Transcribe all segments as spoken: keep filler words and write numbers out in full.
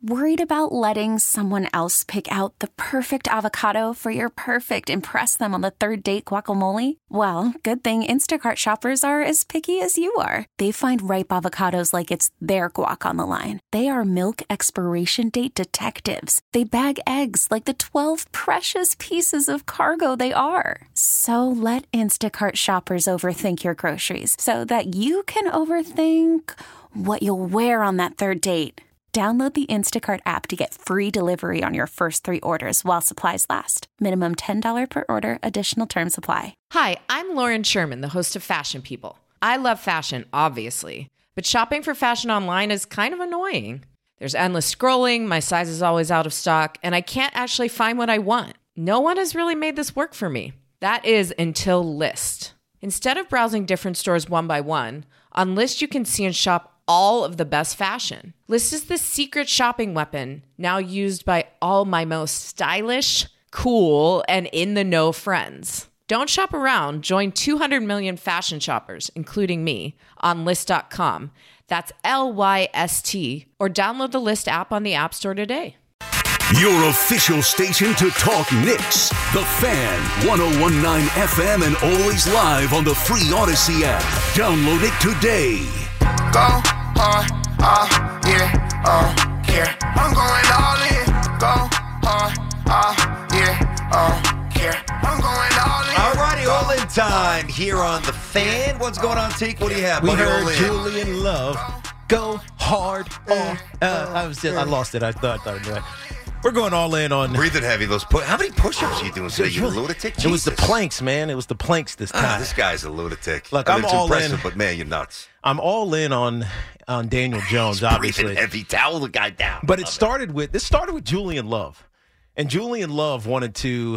Worried about letting someone else pick out the perfect avocado for your perfect impress them on the third date guacamole? Well, good thing Instacart shoppers are as picky as you are. They find ripe avocados like it's their guac on the line. They are milk expiration date detectives. They bag eggs like the twelve precious pieces of cargo they are. So let Instacart shoppers overthink your groceries so that you can overthink what you'll wear on that third date. Download the Instacart app to get free delivery on your first three orders while supplies last. Minimum ten dollars per order. Additional terms apply. Hi, I'm Lauren Sherman, the host of Fashion People. I love fashion, obviously, but shopping for fashion online is kind of annoying. There's endless scrolling, my size is always out of stock, and I can't actually find what I want. No one has really made this work for me. That is until Lyst. Instead of browsing different stores one by one, on Lyst you can see and shop all of the best fashion. Lyst is the secret shopping weapon now used by all my most stylish, cool, and in-the-know friends. Don't shop around. Join two hundred million fashion shoppers, including me, on Lyst dot com. That's L Y S T. Or download the Lyst app on the App Store today. Your official station to talk Knicks. The Fan, one oh one point nine F M and always live on the free Odyssey app. Download it today. Go hard, uh, yeah, uh, care. I'm going all in. Go hard, uh, yeah, uh, care. I'm going all in. All righty, all in time here on The Fan. What's going on, Teak? What do you have? We Buddy, heard all in. Julian Love go hard. Oh, uh, I was just, I lost it. I thought, I thought I knew it. We're going all in on. Breathing heavy. Those pu- How many push-ups are you doing today? You really, lunatic? It was the Jesus. planks, man. It was the planks this time. Ah, this guy's a lunatic. Look, I mean, I'm it's all impressive, in. but man, you're nuts. I'm all in on on Daniel Jones, He's obviously. breathing heavy. Towel the guy down. But it Love started with this started with Julian Love, and Julian Love wanted to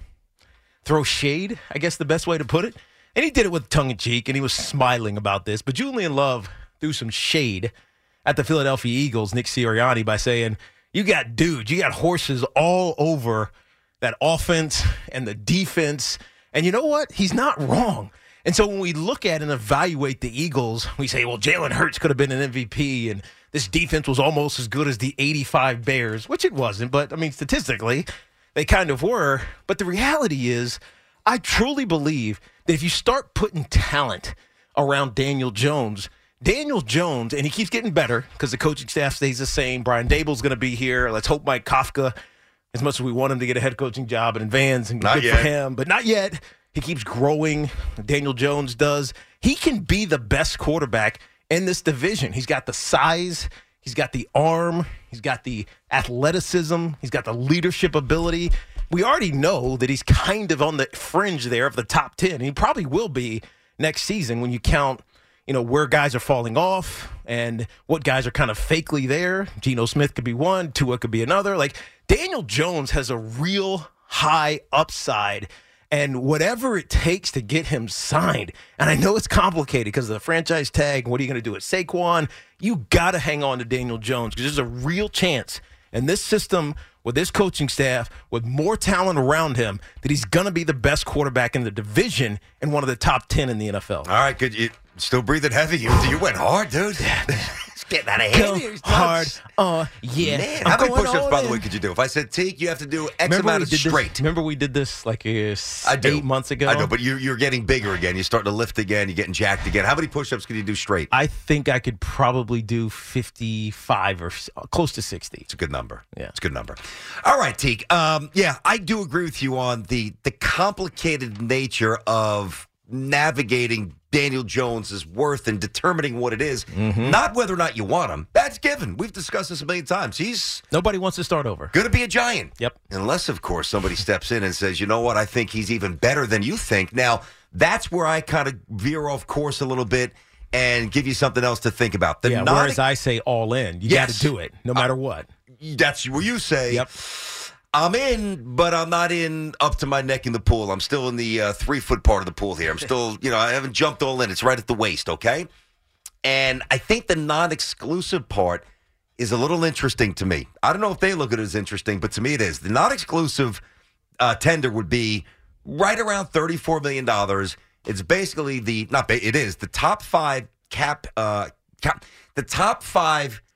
throw shade. I guess the best way to put it, and he did it with tongue in cheek, and he was smiling about this. But Julian Love threw some shade at the Philadelphia Eagles, Nick Sirianni, by saying, "You got dudes, you got horses all over that offense and the defense." And you know what? He's not wrong. And so when we look at and evaluate the Eagles, we say, well, Jalen Hurts could have been an M V P, and this defense was almost as good as the eighty-five Bears, which it wasn't. But, I mean, statistically, they kind of were. But the reality is, I truly believe that if you start putting talent around Daniel Jones, Daniel Jones, and he keeps getting better because the coaching staff stays the same. Brian Dable's going to be here. Let's hope Mike Kafka, as much as we want him to get a head coaching job and Vans, and Not good yet. for him, but not yet. He keeps growing. Daniel Jones does. He can be the best quarterback in this division. He's got the size. He's got the arm. He's got the athleticism. He's got the leadership ability. We already know that he's kind of on the fringe there of the top ten. He probably will be next season when you count, you know, where guys are falling off and what guys are kind of fakely there. Geno Smith could be one. Tua could be another. Like, Daniel Jones has a real high upside, and whatever it takes to get him signed. And I know it's complicated because of the franchise tag. What are you going to do with Saquon? You got to hang on to Daniel Jones because there's a real chance in this system with this coaching staff, with more talent around him, that he's going to be the best quarterback in the division and one of the top ten in the N F L. All right, good. You still breathing heavy? You, you went hard, dude. It's getting out of hand. Go here. It's hard. nuts. Uh, yeah. Man, I'm how many going push-ups, all by the in. way, could you do? If I said, Teak, you have to do X Remember amount we of did straight. This, remember we did this like uh, I do. eight months ago? I know, but you, you're getting bigger again. You're starting to lift again. You're getting jacked again. How many push-ups can you do straight? I think I could probably do fifty-five or s- close to sixty. It's a good number. Yeah. It's a good number. All right, Teak. Um, yeah, I do agree with you on the the complicated nature of navigating Daniel Jones' worth and determining what it is, Mm-hmm. not whether or not you want him. That's given. We've discussed this a million times. He's Nobody wants to start over. going to be a giant. Yep. Unless, of course, somebody steps in and says, you know what, I think he's even better than you think. Now, that's where I kind of veer off course a little bit and give you something else to think about. The Yeah, non- whereas I say all in. You Yes. got to do it, no matter what. That's where you say, Yep. I'm in, but I'm not in up to my neck in the pool. I'm still in the uh, three-foot part of the pool here. I'm still, you know, I haven't jumped all in. It's right at the waist, okay? And I think the non-exclusive part is a little interesting to me. I don't know if they look at it as interesting, but to me it is. The non-exclusive uh, tender would be right around thirty-four million dollars. It's basically the, not, ba- it is, the top five cap, uh, cap, the top five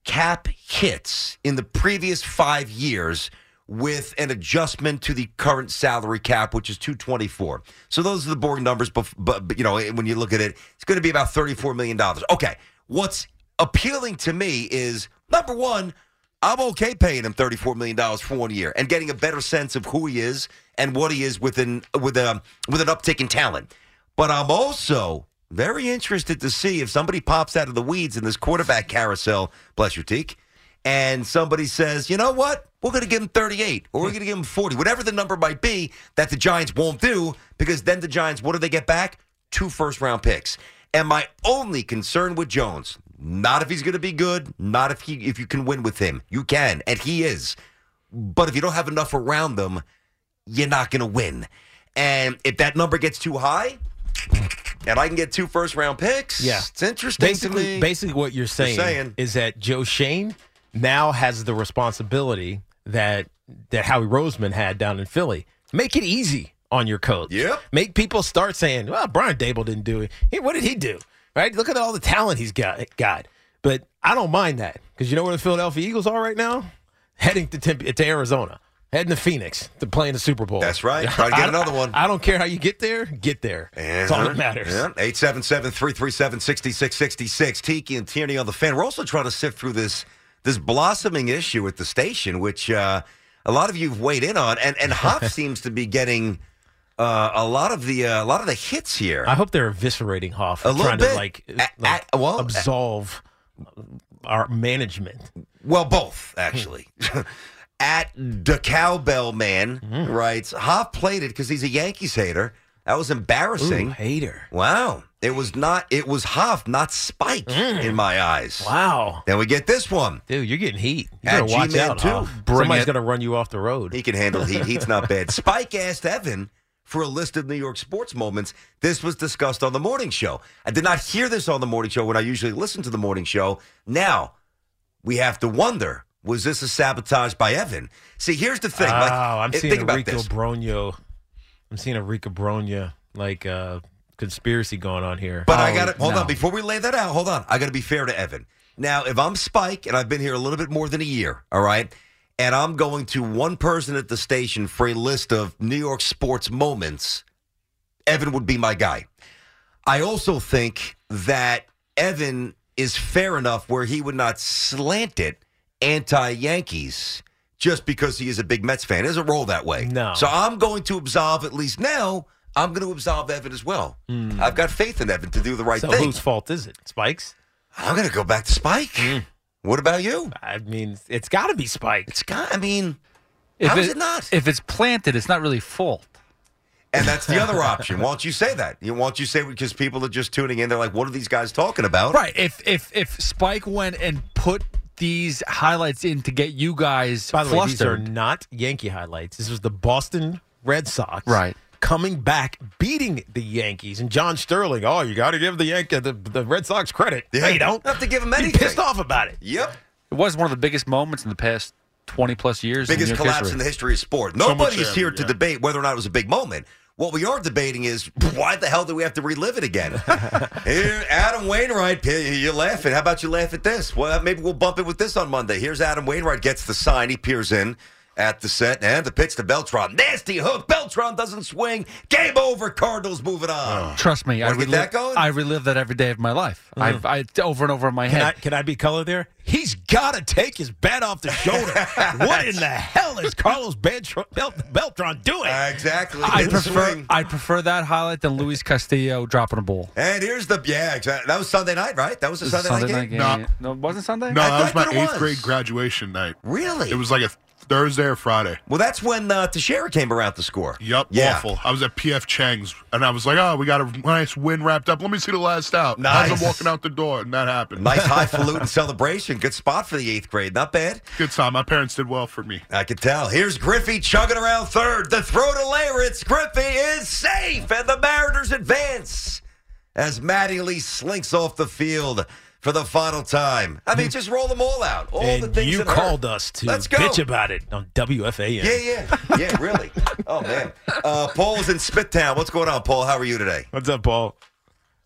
cap hits in the previous five years with an adjustment to the current salary cap, which is two twenty-four. So those are the boring numbers, but, but you know, when you look at it, it's going to be about thirty-four million dollars. Okay, what's appealing to me is, number one, I'm okay paying him thirty-four million dollars for one year and getting a better sense of who he is and what he is with an, with a, with an uptick in talent. But I'm also very interested to see if somebody pops out of the weeds in this quarterback carousel, bless you, Teak, and somebody says, you know what, we're going to give him thirty-eight or we're going to give him forty, whatever the number might be that the Giants won't do, because then the Giants, what do they get back? Two first-round picks. And my only concern with Jones, not if he's going to be good, not if he if you can win with him. You can, and he is. But if you don't have enough around them, you're not going to win. And if that number gets too high, and I can get two first-round picks, yeah. it's interesting basically, to me. Basically what you're saying, you're saying is that Joe Schoen now has the responsibility that that Howie Roseman had down in Philly. Make it easy on your coach. Yep. Make people start saying, well, Brian Daboll didn't do it. Hey, what did he do? Right? Look at all the talent he's got. got. But I don't mind that, because you know where the Philadelphia Eagles are right now? Heading to, Temp- to Arizona. Heading to Phoenix to play in the Super Bowl. That's right. Try to get another one. I, I don't care how you get there. Get there. Uh-huh. That's all that matters. Yeah. eight seven seven, three three seven, six six six six. Tiki and Tierney on the Fan. We're also trying to sift through this this blossoming issue at the station, which uh, a lot of you have weighed in on, and and Huff seems to be getting uh, a lot of the uh, a lot of the hits here. I hope they're eviscerating Hoff, A and little trying bit. to like, A- like a- well, absolve our management. Well, both actually. At the Cowbell Man Mm. writes, Hoff played it because he's a Yankees hater. That was embarrassing. Ooh, hater. Wow. It was not. It was Hoff, not Spike, Mm. in my eyes. Wow. Then we get this one. Dude, you're getting heat. You At better watch G-Man out, too. Hoff. Bring Somebody's it. going to run you off the road. He can handle heat. Heat's not bad. Spike asked Evan for a list of New York sports moments. This was discussed on the morning show. I did not hear this on the morning show when I usually listen to the morning show. Now, we have to wonder, was this a sabotage by Evan? See, here's the thing. Oh, Like, I'm eh, seeing think about Rico this. Bronio. I'm seeing a Rico Bronio, like, uh, conspiracy going on here. But I Oh, got to, hold no. on, before we lay that out, hold on. I got to be fair to Evan. Now, if I'm Spike, and I've been here a little bit more than a year, all right, and I'm going to one person at the station for a list of New York sports moments, Evan would be my guy. I also think that Evan is fair enough where he would not slant it anti-Yankees just because he is a big Mets fan. It doesn't roll that way. No. So I'm going to absolve, at least now, I'm going to absolve Evan as well. I've got faith in Evan to do the right so thing. whose fault is it? Spike's? I'm going to go back to Spike. What about you? I mean, it's got to be Spike. It's got, I mean, If how is it not? If it's planted, it's not really fault. And that's the other option. Why don't you say that? You Why don't you say, because people are just tuning in, they're like, what are these guys talking about? Right. If if if Spike went and put these highlights in to get you guys By the way, these are flustered. not Yankee highlights. This was the Boston Red Sox. Right. Coming back, beating the Yankees. And John Sterling, oh, you got to give the Yankee, the, the Red Sox credit. Yeah. No, you don't. Have to give him You're anything. pissed off about it. Yep. It was one of the biggest moments in the past twenty plus years. in Biggest New York collapse history. in the history of sport. So Nobody's much here ever, to yeah. debate whether or not it was a big moment. What we are debating is, why the hell do we have to relive it again? Here, Adam Wainwright, you're laughing. How about you laugh at this? Well, maybe we'll bump it with this on Monday. Here's Adam Wainwright, gets the sign. He peers in at the set, and the pitch to Beltran. Nasty hook. Beltran doesn't swing. Game over. Cardinals moving on. Trust me, I Wanna get relive, that going? I relive that every day of my life. I've I, over and over in my Can I, head. can I be color there? He's got to take his bat off the shoulder. What in the hell is Carlos Beltran, Beltran doing? Uh, exactly. I Didn't prefer swing. I prefer that highlight than Luis Castillo dropping a ball. And here's the, yeah, exactly. That was Sunday night, right? That was a This is Sunday, night game? No. game. No, it wasn't Sunday. No, I that was thought my that it eighth was. grade graduation night. Really? It was like a Thursday or Friday. Well, that's when uh, Teixeira came around to score. Yup, Yeah. awful. I was at P F Chang's, and I was like, oh, we got a nice win wrapped up. Let me see the last out. Nice. As I'm walking out the door, and that happened. Nice highfalutin celebration. Good spot for the eighth grade. Not bad. Good time. My parents did well for me. I could tell. Here's Griffey chugging around third. The throw to Leyritz. Griffey is safe, and the Mariners advance as Mattingly slinks off the field for the final time. I mean, just roll them all out. All the and things you that called hurt. us to Let's go. bitch about it on W F A N. Yeah, yeah. Yeah, really. Oh, man. Uh, Paul's in Spittown. What's going on, Paul? How are you today? What's up, Paul?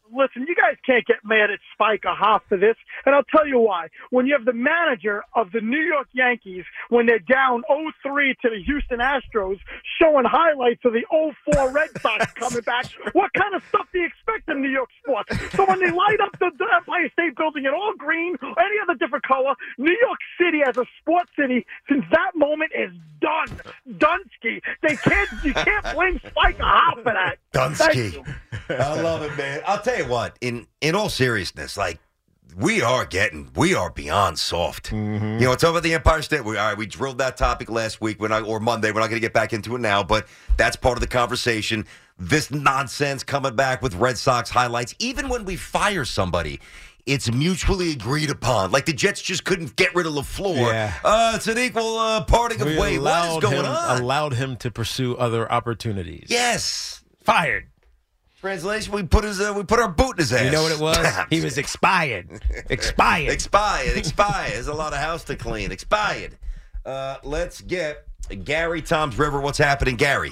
Listen, you guys can't get mad at Spike or Hoff for this, and I'll tell you why. When you have the manager of the New York Yankees, when they're down oh three to the Houston Astros, showing highlights of the oh four Red Sox coming back, what kind of stuff do you expect in New York sports? So when they light up the, the Empire State Building in all green or any other different color, New York City as a sports city, since that moment is done. Dunsky. They can't, you can't blame Spike or Hoff for that. Dunsky. I love it, man. I'll tell you what, in, in all seriousness, like, we are getting, we are beyond soft. Mm-hmm. You know, it's over the Empire State. We, all right, we drilled that topic last week we're not, or Monday. We're not going to get back into it now, but that's part of the conversation. This nonsense coming back with Red Sox highlights, even when we fire somebody, it's mutually agreed upon. Like the Jets just couldn't get rid of LaFleur. Yeah. Uh, it's an equal uh, parting of We ways. What is allowed going him, on? Allowed him to pursue other opportunities. Yes. Fired. Translation, we put his uh, we put our boot in his ass. You know what it was? He was expired. Expired. Expired. Expired. There's a lot of house to clean. Expired. Uh, let's get Gary Toms River. What's happening, Gary?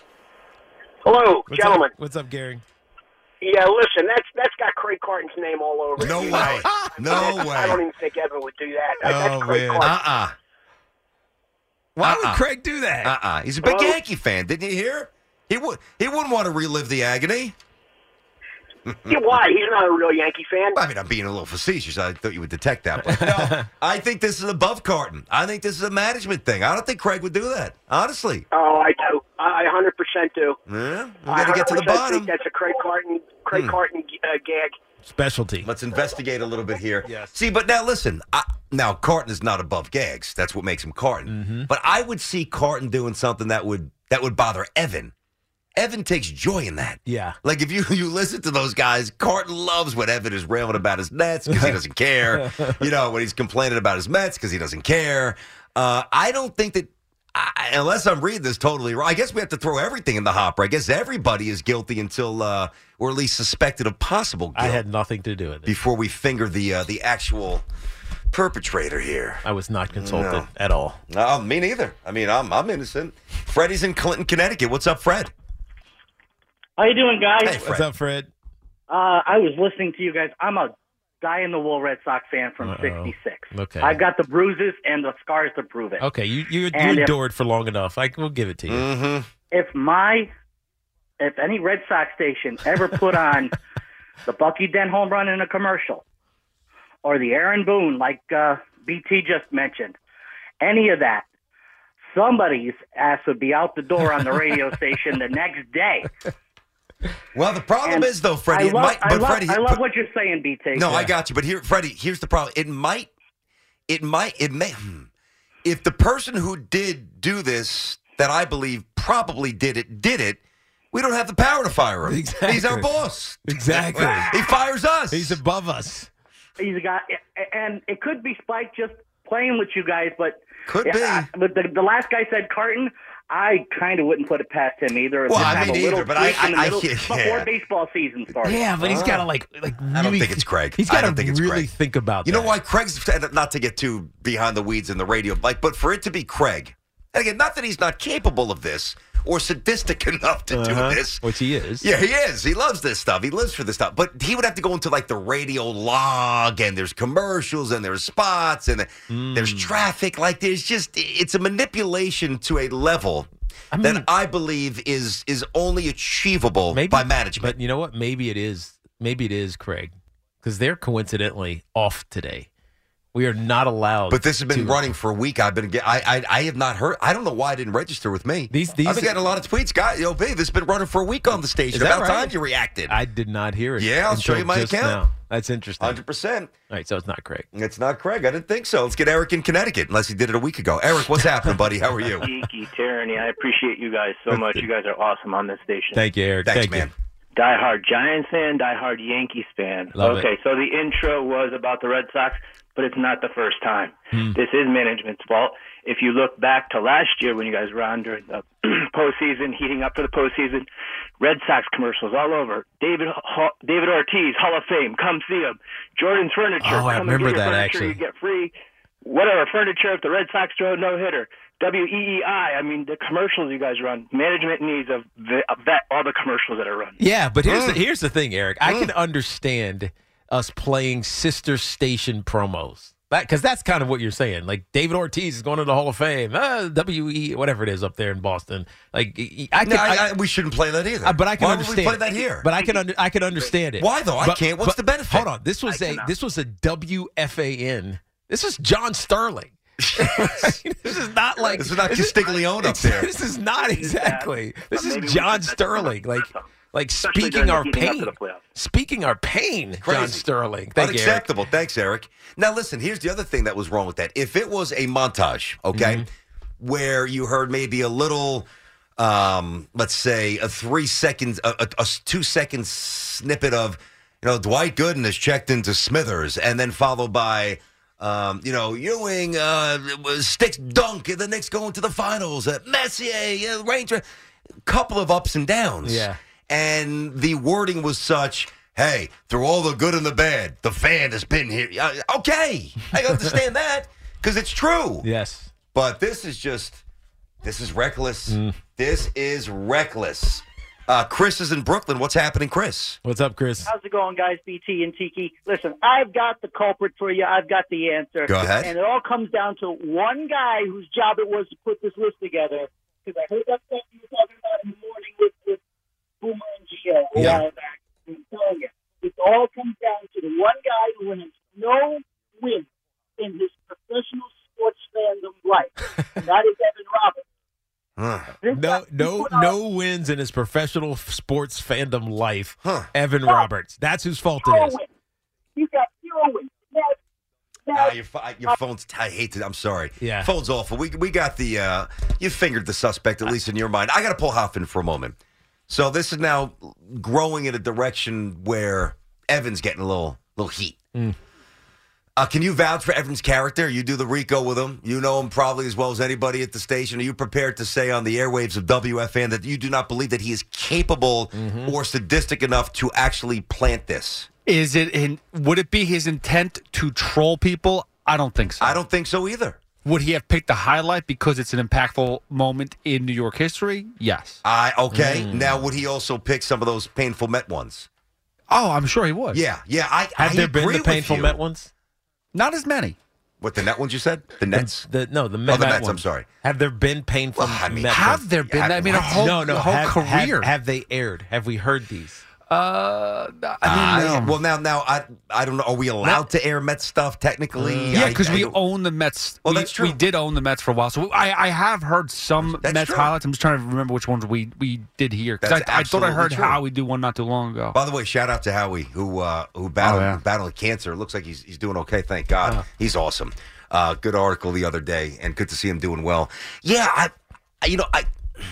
Hello, What's gentlemen. Up? What's up, Gary? Yeah, listen, that's that's got Craig Carton's name all over it. No You way. know? No I way. don't even think Evan would do that. That- Oh, that's Craig man. Carton. Uh-uh. Why Uh-uh. would Craig do that? Uh-uh. He's a big Hello? Yankee fan. Didn't you hear? He would. He wouldn't want to relive the agony. Yeah, why? He's not a real Yankee fan. I mean, I'm being a little facetious. I thought you would detect that. But no, I think this is above Carton. I think this is a management thing. I don't think Craig would do that, honestly. Oh, I do. I one hundred percent do. Yeah, we I got to get to the one hundred percent bottom. think that's a Craig Carton, Craig Hmm. Carton uh, gag. Specialty. Let's investigate a little bit here. Yes. See, but now listen. I, now Carton is not above gags. That's what makes him Carton. Mm-hmm. But I would see Carton doing something that would that would bother Evan. Evan takes joy in that. Yeah. Like if you you listen to those guys, Carton loves when Evan is railing about his Nets because he doesn't care. You know, when he's complaining about his Mets because he doesn't care. Uh, I don't think that. I, unless I'm reading this totally wrong, I guess we have to throw everything in the hopper. I guess everybody is guilty until, uh, or at least suspected of possible guilt. I had nothing to do with it. Before we finger the uh, the actual perpetrator here. I was not consulted No. at all. Uh, me neither. I mean, I'm I'm innocent. Freddie's in Clinton, Connecticut. What's up, Fred? How you doing, guys? Hey, Fred. What's up, Fred? Uh, I was listening to you guys. I'm a die-in-the-wool Red Sox fan from Uh-oh. sixty-six. Okay. I've got the bruises and the scars to prove it. Okay, you you, you And if- endured for long enough. I will give it to you. Mm-hmm. If my, if any Red Sox station ever put on the Bucky Dent home run in a commercial, or the Aaron Boone, like uh, B T just mentioned, any of that, somebody's ass would be out the door on the radio station the next day. Well, the problem And is, though, Freddie, I it love, might, I but love, Freddie, I love but- what you're saying, B T. No, I got you. But here, Freddie, here's the problem. It might, it might, it may. hmm. If the person who did do this, that I believe probably did it, did it, we don't have the power to fire him. Exactly. He's our boss. Exactly. He fires us. He's above us. He's a guy, and it could be Spike just playing with you guys, but Could be. I, but the, the last guy said Carton. I kind of wouldn't put it past him either. Well, Just I have mean a little either, but I- tweak in the I- I- middle yeah. before baseball season starts. Yeah, but he's got to like like. Really, I don't think it's Craig. He's I got to don't think it's really Craig. think about. You that. know why Craig's, not to get too behind the weeds in the radio, like, but for it to be Craig, and again, not that he's not capable of this or sadistic enough to Uh-huh. do this. Which he is. Yeah, he is. He loves this stuff. He lives for this stuff. But he would have to go into like the radio log, and there's commercials, and there's spots, and Mm. there's traffic. Like there's just, it's a manipulation to a level I mean, that I believe is is only achievable maybe, by management. But you know what? Maybe it is. Maybe it is Craig, because they're coincidentally off today. We are not allowed. But this has been to- running for a week. I've been, get- I, I, I have not heard. I don't know why it didn't register with me. These, these I've been getting a lot of tweets, guys. Yo, babe, this has been running for a week on the station. Is that About right? time you reacted. I did not hear it. Yeah, I'll show until you my just account. now. That's interesting. Hundred percent. All right, so it's not Craig. It's not Craig. I didn't think so. Let's get Eric in Connecticut, unless he did it a week ago. Eric, what's happening, buddy? How are you? Geeky tyranny. I appreciate you guys so much. You guys are awesome on this station. Thank you, Eric. Thanks, Thank man. you. Die hard Giants fan, die hard Yankees fan. Love okay, so the intro was about the Red Sox, but it's not the first time. Hmm. This is management's fault. If you look back to last year when you guys were on during the postseason, heating up for the postseason, Red Sox commercials all over. David Ho- David Ortiz, Hall of Fame, come see him. Jordan's Furniture, Oh, I come remember and get your that, furniture, actually. you get free. whatever, furniture, if the Red Sox throw a no-hitter, W E E I, I mean, the commercials you guys run, management needs a vet all the commercials that are run. Yeah, but here's, mm. the, here's the thing, Eric. Mm. I can understand us playing sister station promos. Because that's kind of what you're saying. Like, David Ortiz is going to the Hall of Fame. Uh, W E, whatever it is up there in Boston. Like, I can, no, I, I, I, we shouldn't play that either. Uh, but I can Why understand. would we play that here? But I can, under, I can understand it. Why though? I but, can't. What's but, the benefit? Hold on. This was I a cannot. this was a W F A N. This is John Sterling. This is not like this is not Castiglione up there. This is not exactly. This Maybe is we John should- Sterling. Like. Like Especially speaking during the our heating up pain. to the playoffs. Speaking our pain, Crazy. John Sterling. Thank you, Eric. Unacceptable. Thanks, Eric. Now, listen, here's the other thing that was wrong with that. If it was a montage, okay, mm-hmm. where you heard maybe a little, um, let's say, a three seconds, a, a, a two second snippet of, you know, Dwight Gooden has checked into Smithers, and then followed by, um, you know, Ewing, uh, sticks dunk, and the Knicks going to the finals, uh, Messier, uh, Ranger, couple of ups and downs. Yeah. And the wording was such, hey, through all the good and the bad, the fan has been here. Uh, okay, I understand that because it's true. Yes. But this is just, this is reckless. Mm. This is reckless. Uh, Chris is in Brooklyn. What's happening, Chris? What's up, Chris? How's it going, guys? B T and Tiki. Listen, I've got the culprit for you. I've got the answer. Go ahead. And it all comes down to one guy whose job it was to put this list together. Because I heard that stuff you were talking about in the morning with, with Boomer and Gio a Yeah. while back. I'm telling you, it all comes down to the one guy who has no win in his professional sports fandom life, and that is Evan Roberts. Huh. This No, guy- no, he put out- no wins in his professional f- sports fandom life. Huh. Evan No. Roberts. That's whose fault zero it is. wins. He's got zero wins. Now, now, Ah, your, pho- your phone's, I hate to, I'm sorry. Yeah. Phone's awful. We, we got the, uh, you fingered the suspect, at least in your mind. I got to pull Hoffman for a moment. So this is now growing in a direction where Evan's getting a little little heat. Mm. Uh, can you vouch for Evan's character? You do the Rico with him. You know him probably as well as anybody at the station. Are you prepared to say on the airwaves of W F N that you do not believe that he is capable Mm-hmm. or sadistic enough to actually plant this? Is it in? Would it be his intent to troll people? I don't think so. I don't think so either. Would he have picked the highlight because it's an impactful moment in New York history? Yes. I okay. Mm. Now, would he also pick some of those painful Met ones? Oh, I'm sure he would. Yeah, yeah. I Have I there been agree the painful with you. Met ones? Not as many. What, the net ones you said? The Nets? The, no, the Oh, Met the Mets, ones. I'm sorry. Have there been painful Well, I mean, Met Have ones? there been? Yeah, I mean, a what? whole, no, no. a whole have, career. Have, have they aired? Have we heard these? uh, I I- mean, no. well, now, now, I, I don't know. Are we allowed to air Met stuff technically? yeah, I- because I we don't- own the Mets. Well, we, that's true. We did own the Mets for a while, so I, I have heard some That's Mets true. highlights. I'm just trying to remember which ones we, we did here. Because That's I, I thought I absolutely heard true. Howie do one not too long ago. By the way, shout out to Howie who uh, who battled Oh, yeah. battled cancer. Looks like he's he's doing okay. Thank God. Oh. He's awesome. Uh, good article the other day, and good to see him doing well. Yeah, I, I you know I.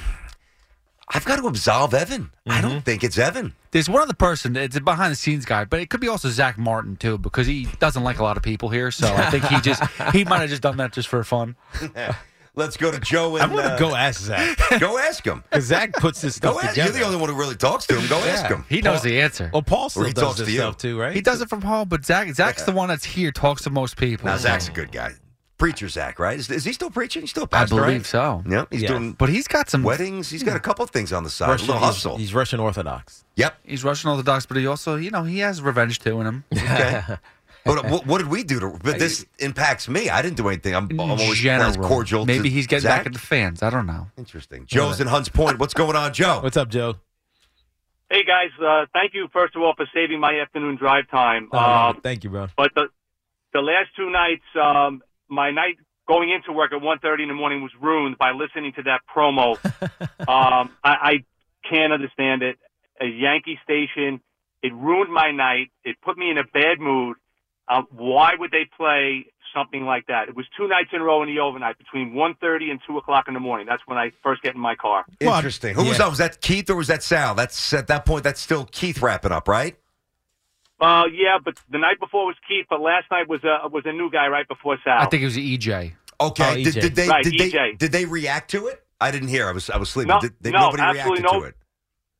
I've got to absolve Evan. I Mm-hmm. don't think it's Evan. There's one other person. It's a behind the scenes guy, but it could be also Zach Martin too, because he doesn't like a lot of people here. So I think he just he might have just done that just for fun. Let's go to Joe. And, I'm going to uh, go ask Zach. Go ask him. Because Zach puts this stuff Go ask. together. You're the only one who really talks to him. Go ask him. He knows the answer. Well, Paul still Or he does talks this to you. stuff too, right? He does it from home, but Zach Zach's Yeah. the one that's here, talks to most people. Now Zach's a good guy. Preacher Zach, right? Is, is he still preaching? He's still a I pastor, believe right? so. Yep. He's Yeah. doing But he's got some. weddings. He's got a couple of things on the side. Russian, a little he's, hustle. he's Russian Orthodox. Yep. He's Russian Orthodox, but he also, you know, he has revenge too in him. Okay. But what, what did we do to? But this impacts me. I didn't do anything. I'm, I'm In always general, as cordial. maybe to he's getting Zach. back at the fans. I don't know. Interesting. Joe's in Hunts Point. What's going on, Joe? What's up, Joe? Hey guys, uh, thank you first of all for saving my afternoon drive time. Oh, Um, thank you, bro. but the the last two nights, um, my night going into work at one thirty in the morning was ruined by listening to that promo. um, I, I can't understand it. A Yankee station, it ruined my night. It put me in a bad mood. Um, why would they play something like that? It was two nights in a row in the overnight between one thirty and two o'clock in the morning. That's when I first get in my car. Interesting. Who was that? Was that Keith or was that Sal? That's at that point. That's still Keith wrapping up, right? Uh, yeah, but the night before was Keith, but last night was a was a new guy right before Sal. I think it was E J. Okay. Oh, E did, J. did they? Right, did E J. they? Did they react to it? I didn't hear. I was I was sleeping. No, did, did no, nobody absolutely reacted no. to it?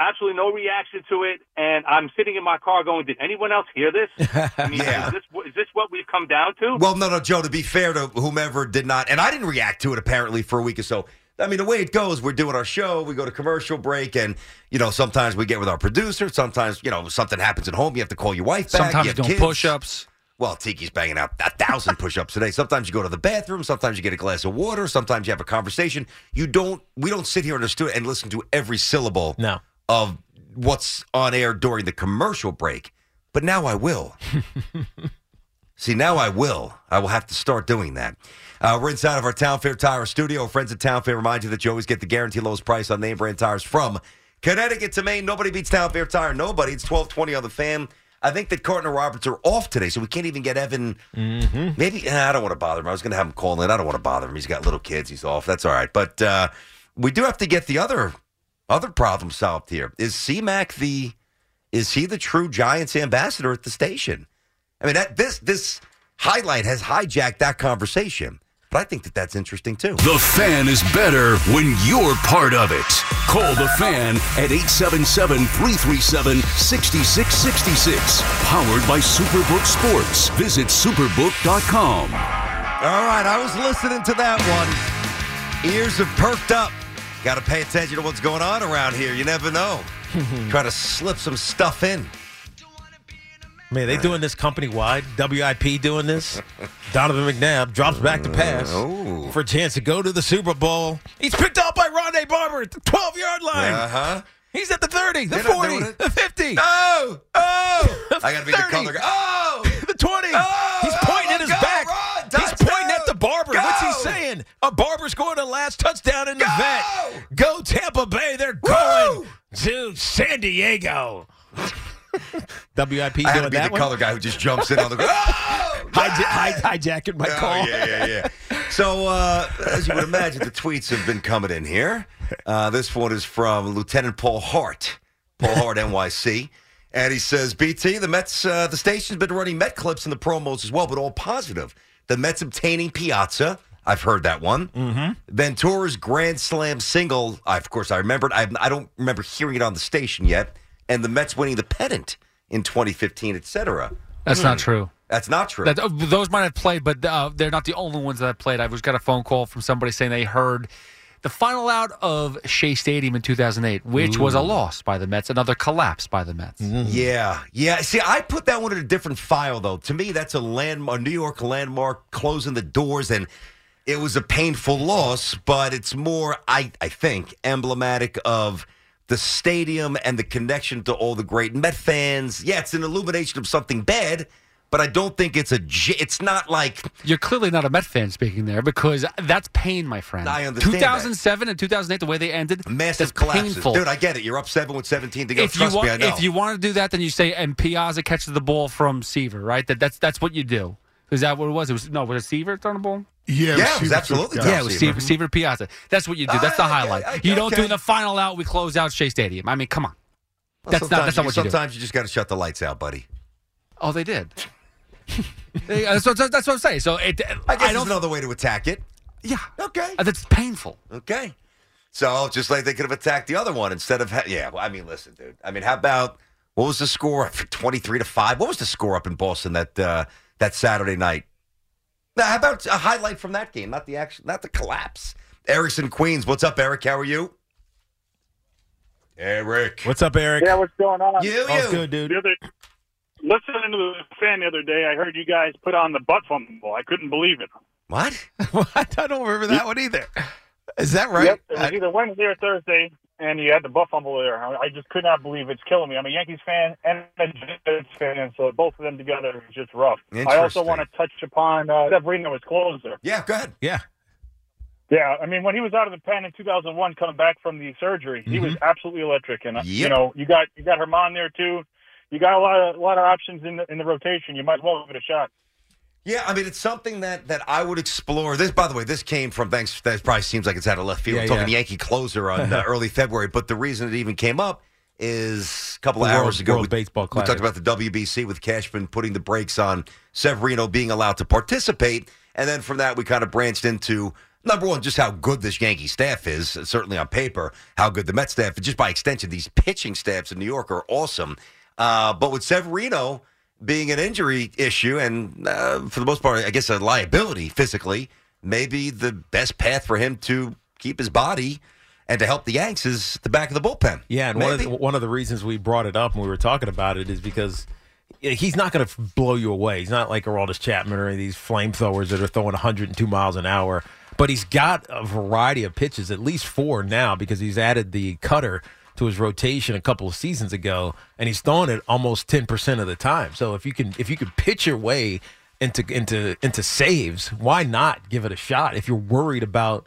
absolutely no reaction to it, and I'm sitting in my car going, did anyone else hear this? I mean, Yeah. is, this, is this what we've come down to? Well, no, no, Joe, to be fair to whomever did not, and I didn't react to it apparently for a week or so. I mean, the way it goes, we're doing our show, we go to commercial break, and, you know, sometimes we get with our producer. Sometimes, you know, something happens at home. You have to call your wife back. Sometimes you have doing kids. push-ups. Well, Tiki's banging out a thousand push-ups today. Sometimes you go to the bathroom. Sometimes you get a glass of water. Sometimes you have a conversation. You don't. We don't sit here in the studio and listen to every syllable No. of what's on air during the commercial break. But now I will. See, now I will. I will have to start doing that. Uh, we're inside of our Town Fair Tire studio. Friends at Town Fair remind you that you always get the guaranteed lowest price on name brand tires from Connecticut to Maine. Nobody beats Town Fair Tire. Nobody. It's twelve twenty on the Fan. I think that Carton and Roberts are off today, so we can't even get Evan. Mm-hmm. Maybe eh, I don't want to bother him. I was going to have him call in. I don't want to bother him. He's got little kids. He's off. That's all right. But uh, we do have to get the other other problem solved here. Is C-Mac the is he the true Giants ambassador at the station? I mean, that this this highlight has hijacked that conversation. But I think that that's interesting, too. The Fan is better when you're part of it. Call the Fan at eight seven seven, three three seven, six six six six. Powered by Superbook Sports. Visit superbook dot com. All right, I was listening to that one. Ears have perked up. Got to pay attention to what's going on around here. You never know. Try to slip some stuff in. Man, they doing this company-wide. W I P doing this. Donovan McNabb drops back to pass oh. for a chance to go to the Super Bowl. He's picked up by Rondé Barber at the twelve-yard line. Uh-huh. He's at the thirty, the They're not forty, doing it. the fifty. Oh! Oh! I got to be the thirty. color guy. Oh! The twenty. Oh! He's pointing Oh, at his go, back. Ron, He's touchdown. pointing at the Barber. Go. What's he saying? A Barber scored a last touchdown in the Go. vet. Go Tampa Bay. They're going to San Diego. W I P I had doing to be that the one? color guy who just jumps in on the ground. Oh! Hij- hij- hijacking my Oh, call. yeah, yeah, yeah. So, uh, as you would imagine, the tweets have been coming in here. Uh, this one is from Lieutenant Paul Hart, Paul Hart, N Y C. And he says, B T, the Mets, uh, the station's been running Met clips in the promos as well, but all positive. The Mets obtaining Piazza. I've heard that one. Mm-hmm. Ventura's Grand Slam single. I, of course, I remembered. I, I don't remember hearing it on the station yet. And the Mets winning the pennant in twenty fifteen, et cetera. That's Hmm. not true. That's not true. That, uh, those might have played, but uh, they're not the only ones that have played. I just got a phone call from somebody saying they heard the final out of Shea Stadium in two thousand eight, which Ooh. was a loss by the Mets, another collapse by the Mets. Yeah, yeah. See, I put that one in a different file, though. To me, that's a landmark, New York landmark, closing the doors, and it was a painful loss. But it's more, I, I think, emblematic of the stadium and the connection to all the great Met fans. Yeah, it's an illumination of something bad, but I don't think it's a. j- It's not like You're clearly not a Met fan speaking there because that's pain, my friend. I understand two thousand seven and two thousand eight, the way they ended, massive that's collapses, painful. dude. I get it. You're up seven with seventeen to go. If you Trust want, me, I know. if you want to do that, then you say, and Piazza catches the ball from Seaver, right? That that's that's what you do. Is that what it was? It was no, was it Seaver throwing the ball? Yeah, Yeah, it was absolutely Yeah. Tom Yeah, it was Seaver. Seaver, Seaver Piazza. That's what you do. That's the Ah, okay, highlight. okay, You don't okay. do the final out. We close out Shea Stadium. I mean, come on. Well, That's not. sometimes That's not what you do. Sometimes you just got to shut the lights out, buddy. Oh, they did. They- that's, what, that's what I'm saying. So it, I guess I don't. there's another way to attack it. Yeah. Okay. Uh, That's painful. Okay. So just like they could have attacked the other one instead of ha- yeah. Well, I mean, listen, dude. I mean, how about what was the score? twenty-three to five. What was the score up in Boston that uh, that Saturday night? Now, how about a highlight from that game? Not the action, not the collapse. Eric's in Queens. What's up, Eric? How are you? Eric. What's up, Eric? Yeah, what's going on? You, All's you. good, dude. The other, listening to the fan the other day, I heard you guys put on the butt fumble. I couldn't believe it. What? What? I don't remember that one either. Is that right? Yep, it was either Wednesday or Thursday, and you had the butt fumble there. I I just could not believe it. It's killing me. I'm a Yankees fan and a Jets fan, and so both of them together is just rough. I also Interesting. want to touch upon uh, Severino, his closer. Yeah, go ahead. Yeah. Yeah, I mean, when he was out of the pen in two thousand one, coming back from the surgery, he was absolutely electric. And uh, you Yep. know, you got you got Herman there too. You got a lot of a lot of options in the in the rotation. You might as well give it a shot. Yeah, I mean, it's something that, that I would explore. This, by the way, this came from, thanks, that probably seems like it's out of left field. Yeah, We're talking yeah. Yankee closer on uh, early February, but the reason it even came up is a couple of The World- hours ago. World we, Baseball we Classic. talked about the W B C with Cashman putting the brakes on Severino being allowed to participate. And then from that, we kind of branched into Number one, just how good this Yankee staff is, certainly on paper, how good the Mets staff, and just by extension, these pitching staffs in New York are awesome. Uh, but with Severino being an injury issue and, uh, for the most part, I guess a liability physically, maybe the best path for him to keep his body and to help the Yanks is the back of the bullpen. Yeah, and one of, the, one of the reasons we brought it up when we were talking about it is because he's not going to blow you away. He's not like Aroldis Chapman or any of these flamethrowers that are throwing one hundred two miles an hour. But he's got a variety of pitches, at least four now, because he's added the cutter to his rotation a couple of seasons ago, and he's throwing it almost ten percent of the time. So if you can if you can pitch your way into into into saves, why not give it a shot? If you're worried about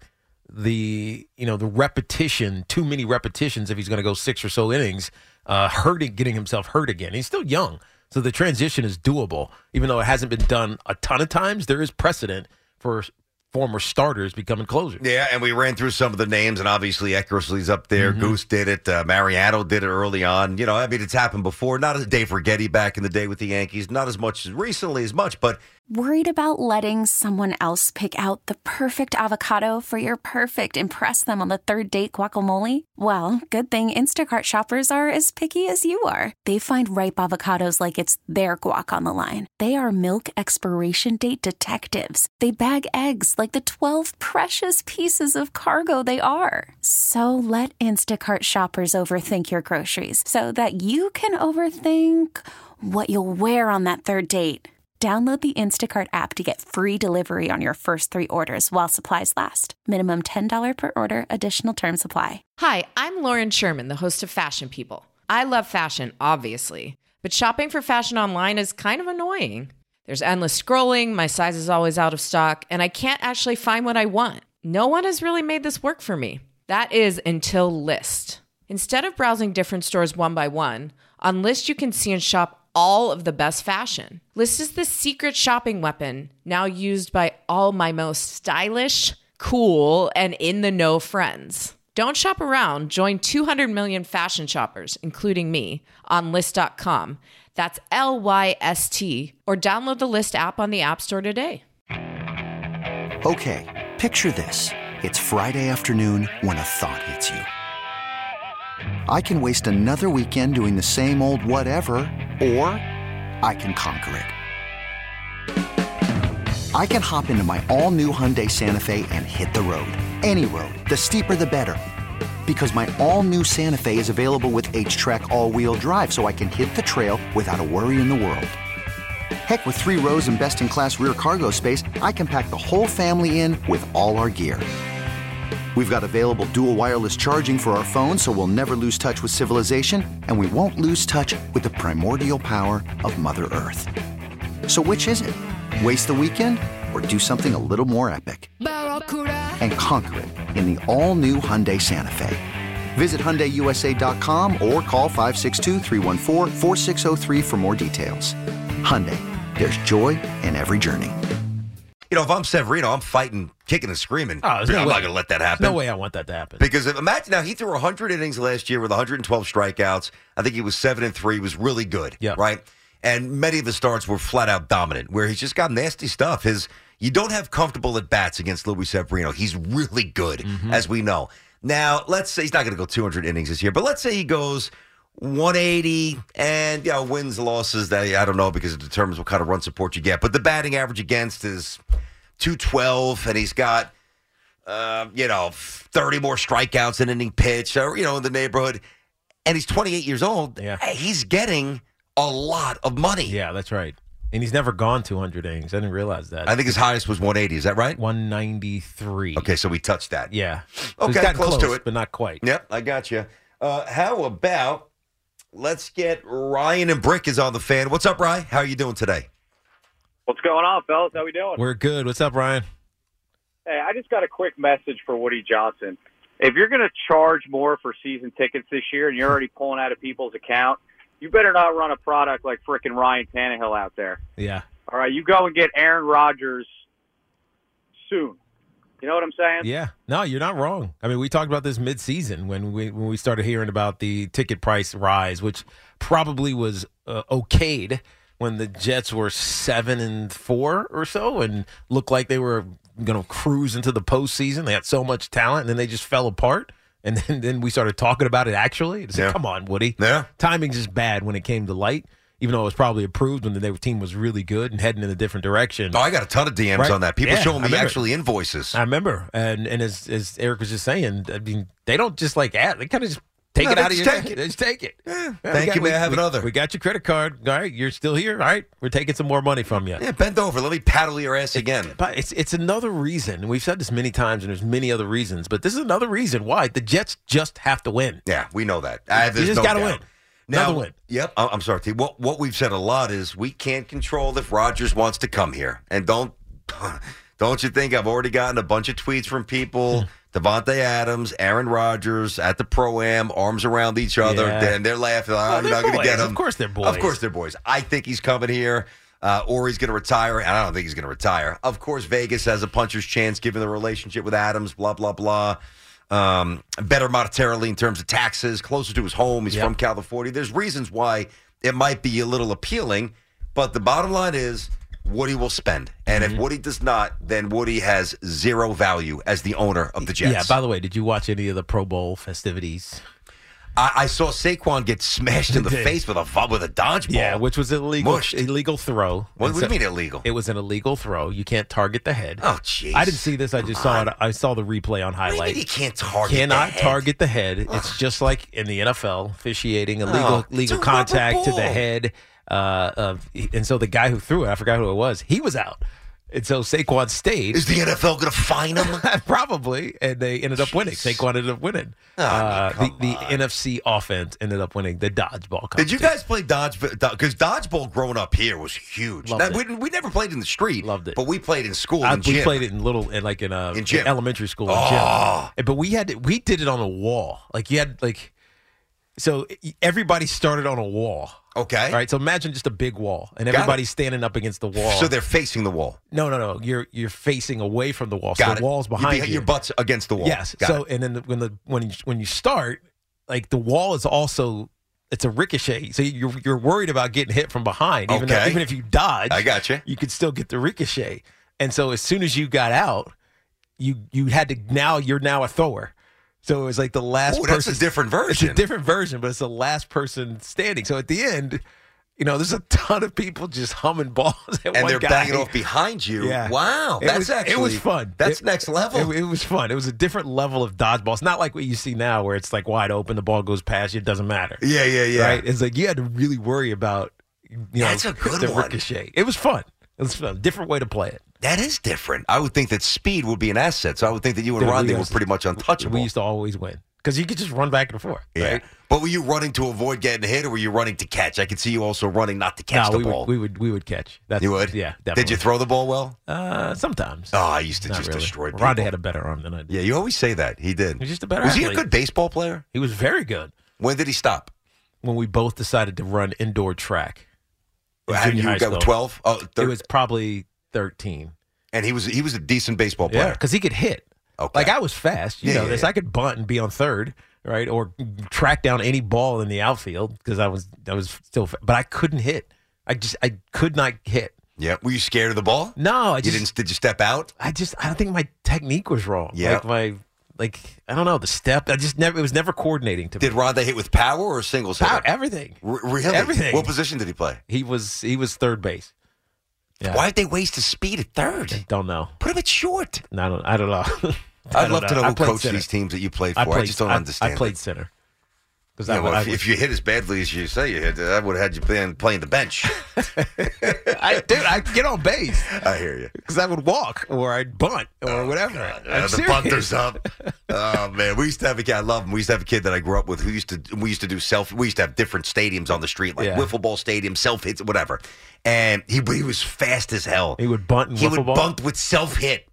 the you know the repetition, too many repetitions, if he's going to go six or so innings, uh, hurting, getting himself hurt again. He's still young, so the transition is doable. Even though it hasn't been done a ton of times, there is precedent for former starters becoming closers. Yeah, and we ran through some of the names, and obviously Eckersley's up there. Mm-hmm. Goose did it. Uh, Mariano did it early on. You know, I mean, it's happened before. Not as Dave Righetti back in the day with the Yankees. Not as much as recently as much, but Worried about letting someone else pick out the perfect avocado for your perfect impress them on the third date guacamole? Well, good thing Instacart shoppers are as picky as you are. They find ripe avocados like it's their guac on the line. They are milk expiration date detectives. They bag eggs like the twelve precious pieces of cargo they are. So let Instacart shoppers overthink your groceries so that you can overthink what you'll wear on that third date. Download the Instacart app to get free delivery on your first three orders while supplies last. Minimum ten dollars per order. Additional terms apply. Hi, I'm Lauren Sherman, the host of Fashion People. I love fashion, obviously, but shopping for fashion online is kind of annoying. There's endless scrolling, my size is always out of stock, and I can't actually find what I want. No one has really made this work for me. That is until Lyst. Instead of browsing different stores one by one, on Lyst you can see and shop all of the best fashion. Lyst is the secret shopping weapon now used by all my most stylish, cool, and in-the-know friends. Don't shop around. Join two hundred million fashion shoppers, including me, on Lyst dot com. That's L Y S T. Or download the Lyst app on the App Store today. Okay, picture this. It's Friday afternoon when a thought hits you. I can waste another weekend doing the same old whatever, or I can conquer it. I can hop into my all-new Hyundai Santa Fe and hit the road. Any road. The steeper, the better. Because my all-new Santa Fe is available with H-Track all-wheel drive, so I can hit the trail without a worry in the world. Heck, with three rows and best-in-class rear cargo space, I can pack the whole family in with all our gear. We've got available dual wireless charging for our phones, so we'll never lose touch with civilization, and we won't lose touch with the primordial power of Mother Earth. So which is it? Waste the weekend or do something a little more epic? And conquer it in the all-new Hyundai Santa Fe. Visit Hyundai U S A dot com or call five six two, three one four, four six zero three for more details. Hyundai, there's joy in every journey. You know, if I'm Severino, I'm fighting, kicking and screaming. Oh, I'm no not way. going to let that happen. There's no way I want that to happen. Because if, imagine now, he threw one hundred innings last year with one hundred twelve strikeouts. I think he was seven and three. He was really good, Yep. right? And many of his starts were flat out dominant, where he's just got nasty stuff. His you don't have comfortable at bats against Luis Severino. He's really good, Mm-hmm. as we know. Now, let's say he's not going to go two hundred innings this year, but let's say he goes one eighty and, you know, wins, losses, that I don't know, because it determines what kind of run support you get. But the batting average against is two twelve, and he's got, uh, you know, thirty more strikeouts in inning pitch, or, you know, in the neighborhood. And he's twenty-eight years old. Yeah. He's getting a lot of money. Yeah, that's right. And he's never gone two hundred innings. I didn't realize that. I think his highest was one eighty. Is that right? one ninety-three. Okay, so we touched that. Yeah. So Okay, he's gotten close to it. but not quite. Yep, I got you. Uh, how about let's get Ryan and Brick is on the fan. What's up, Ryan? How are you doing today? What's going on, fellas? How we doing? We're good. What's up, Ryan? Hey, I just got a quick message for Woody Johnson. If you're going to charge more for season tickets this year and you're already pulling out of people's account, you better not run a product like frickin' Ryan Tannehill out there. Yeah. All right, you go and get Aaron Rodgers soon. You know what I'm saying? Yeah. No, you're not wrong. I mean, we talked about this mid-season when we when we started hearing about the ticket price rise, which probably was uh, okayed when the Jets were seven and four or so and looked like they were going to cruise into the postseason. They had so much talent, and then they just fell apart. And then, then we started talking about it actually. It's like, Yeah. come on, Woody. Yeah. Timing's just bad when it came to light, even though it was probably approved when the team was really good and heading in a different direction. Oh, I got a ton of D Ms Right? on that. People Yeah, showing I me remember. actually invoices. I remember. And and as, as Eric was just saying, I mean, they don't just like add. They kind of just take No, it they out of just your take take it. They just take it. Yeah, we Thank got- you, may we- I have we- another? We got your credit card. All right, you're still here. All right, we're taking some more money from you. Yeah, bend over. Let me paddle your ass again. But it's it's another reason, and we've said this many times, and there's many other reasons, but this is another reason why the Jets just have to win. Yeah, we know that. Uh, You there's just no got to doubt. win. Now, Another win. Yep, I- I'm sorry, T. What what we've said a lot is we can't control if Rodgers wants to come here, and don't don't you think I've already gotten a bunch of tweets from people. Devontae Adams, Aaron Rodgers at the Pro-Am, arms around each other, Yeah. and they're laughing. Oh, Oh, you're they're not going to boys. get him. Of course they're boys. Of course they're boys. I think he's coming here, uh, or he's going to retire, and I don't think he's going to retire. Of course, Vegas has a puncher's chance given the relationship with Adams, blah, blah, blah. Um, better monetarily in terms of taxes, closer to his home. He's Yep. from California. There's reasons why it might be a little appealing, but the bottom line is Woody will spend. And Mm-hmm. if Woody does not, then Woody has zero value as the owner of the Jets. Yeah, by the way, did you watch any of the Pro Bowl festivities? I, I saw Saquon get smashed in the Did. face with a with a dodgeball. Yeah, which was an illegal Mushed. illegal throw. What, And what so- do you mean illegal? It was an illegal throw. You can't target the head. Oh, jeez. I didn't see this. I just saw it. I saw the replay on What do you mean highlight. you can't target Cannot the head? target the head. It's just like in the N F L, officiating illegal Oh, it's legal a rubber contact to the ball. head. Uh, of, and so the guy who threw it, I forgot who it was, he was out. And so Saquon stayed. Is the N F L going to fine him? Probably. And they ended up winning. Saquon ended up winning. Oh, uh, the come the on. N F C offense ended up winning the dodgeball competition. Did you guys play dodgeball? Because dodgeball growing up here was huge. Loved Now, it. we, we never played in the street. Loved it. But we played in school. I, in we gym. played it in little, in like in a In gym. elementary school. in Oh. gym. But we had to, we did it on a wall. Like you had like, so everybody started on a wall. Okay. All right. So imagine just a big wall, and Got everybody's standing up against the wall. So they're facing the wall. no, no, no. You're you're facing away from the wall. So Got the it. wall's You behind be- you. Your butt's against the wall. Yes. Got so it. and then the, when the when you, when you start, like the wall is also it's a ricochet. So you're you're worried about getting hit from behind. Even though, Okay. even if you dodge, I got you. You could still get the ricochet. And so as soon as you got out, you you had to now you're now a thrower. So it was like the last Ooh, person. that's a different version. It's a different version, but it's the last person standing. So at the end, you know, there's a ton of people just humming balls at And one they're guy. banging off behind you. Yeah. Wow. It That's was, actually it was fun. That's It- next level. It, it was fun. It was a different level of dodgeball. It's not like what you see now where it's like wide open, the ball goes past you, it doesn't matter. yeah, yeah, yeah. Right? It's like you had to really worry about you know That's a good the one. ricochet. It was fun. It was fun. Different way to play it. That is different. I would think that speed would be an asset. So I would think that you and Dude, we Rondé were used to- pretty much untouchable. We used to always win because you could just run back and forth. yeah. Right? But were you running to avoid getting hit, or were you running to catch? I could see you also running not to catch no, the we ball. would, we would we would catch. That's, you would? Yeah, definitely. Did you throw the ball well? Uh, sometimes. Oh, I used to Not just really. destroy people. Rondé had a better arm than I did. Yeah, you always say that. He did. He's just a better Was he a athlete. good baseball player? He was very good. When did he stop? When we both decided to run indoor track. in And junior you high got school. twelve? Oh, It thir- was probably thirteen. and he was he was a decent baseball Yeah, player. because he could hit. Okay. Like I was fast. You Yeah, know yeah, this. yeah. I could bunt and be on third, right, or track down any ball in the outfield because I was I was still. Fa- but I couldn't hit. I just I could not hit. Yeah. Were you scared of the ball? No, I You just didn't? Did you step out? I just I don't think my technique was wrong. Yeah. Like my like I don't know the step. I just never it was never coordinating to Did me. Rondé hit with power or singles Power, hitter? everything. R- really? Everything. What position did he play? He was he was third base. Yeah. Why'd they waste his speed at third? Don't know. Put him at short. I don't. I don't know. I I'd don't love to know I who played coached center. these teams that you played for. I, played, just don't I, understand. I played it. center. Because Yeah, I, would- well, I if, would- if you hit as badly as you say you hit, I would have had you playing, playing the bench. I, dude, I could get on base I hear you. because I would walk or I'd bunt or whatever. I'm Uh, the serious. bunter's up. Oh man, we used to have a kid. I love him. We used to have a kid that I grew up with who used to. We used to do self. We used to have different stadiums on the street, like Yeah. wiffle ball stadium, self hits, whatever. And he, he was fast as hell. He would bunt and He wiffle would ball? bunt with self hit.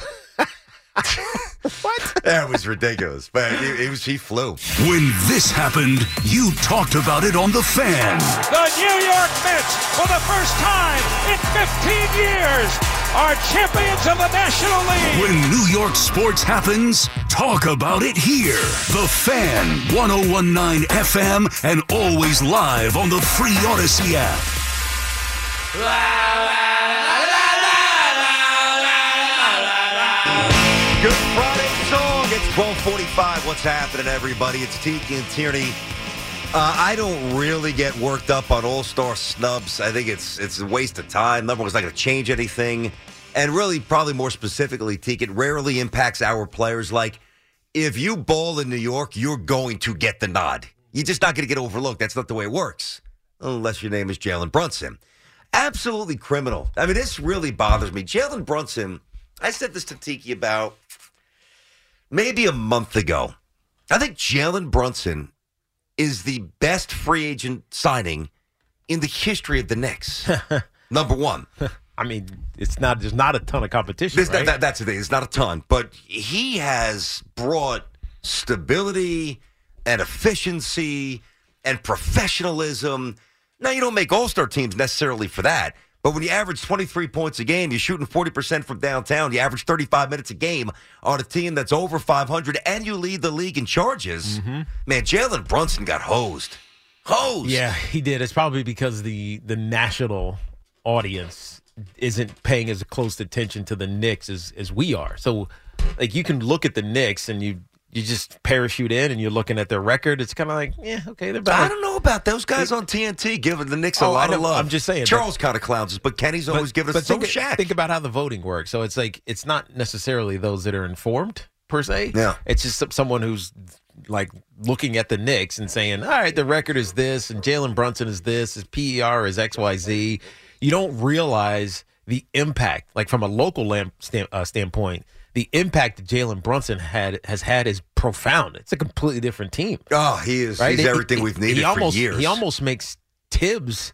What? That was ridiculous. But he, he was he flew. When this happened, you talked about it on The Fan. The New York Mets, for the first time in fifteen years, are champions of the National League. When New York sports happens, talk about it here. The Fan, ten nineteen F M, and always live on the free Odyssey app. twelve forty-five, what's happening, everybody? It's Tiki and Tierney. Uh, I don't really get worked up on All-Star snubs. I think it's it's a waste of time. Number one, it's not going to change anything. And really, probably more specifically, Tiki, it rarely impacts our players. Like, if you ball in New York, you're going to get the nod. You're just not going to get overlooked. That's not the way it works. Unless your name is Jalen Brunson. Absolutely criminal. I mean, this really bothers me. Jalen Brunson, I said this to Tiki about maybe a month ago. I think Jalen Brunson is the best free agent signing in the history of the Knicks. Number one. I mean, it's not. There's not a ton of competition. There's, right? that, that's the thing. It's not a ton, but he has brought stability and efficiency and professionalism. Now, you don't make all-star teams necessarily for that, but when you average twenty-three points a game, you're shooting forty percent from downtown, you average thirty-five minutes a game on a team that's over five hundred, and you lead the league in charges. Mm-hmm. Man, Jalen Brunson got hosed. Hosed. Yeah, he did. It's probably because the the national audience isn't paying as close attention to the Knicks as, as we are. So, like, you can look at the Knicks and you you just parachute in and you're looking at their record. It's kind of like, yeah, okay, they're better. I don't know about those guys on T N T giving the Knicks a Oh, lot I of know. love. I'm just saying. Charles kind of clowns us, but Kenny's always But- giving but us so think, Shaq. think about how the voting works. So it's like, it's not necessarily those that are informed, per se. Yeah. It's just some- someone who's like looking at the Knicks and saying, all right, the record is this, and Jalen Brunson is this, his P E R is X Y Z. You don't realize the impact, like from a local lamp stand, uh, standpoint, the impact that Jalen Brunson had has had is profound. It's a completely different team. Oh, he is. Right? He's He- everything he- we've needed he for almost, years. He almost makes Tibbs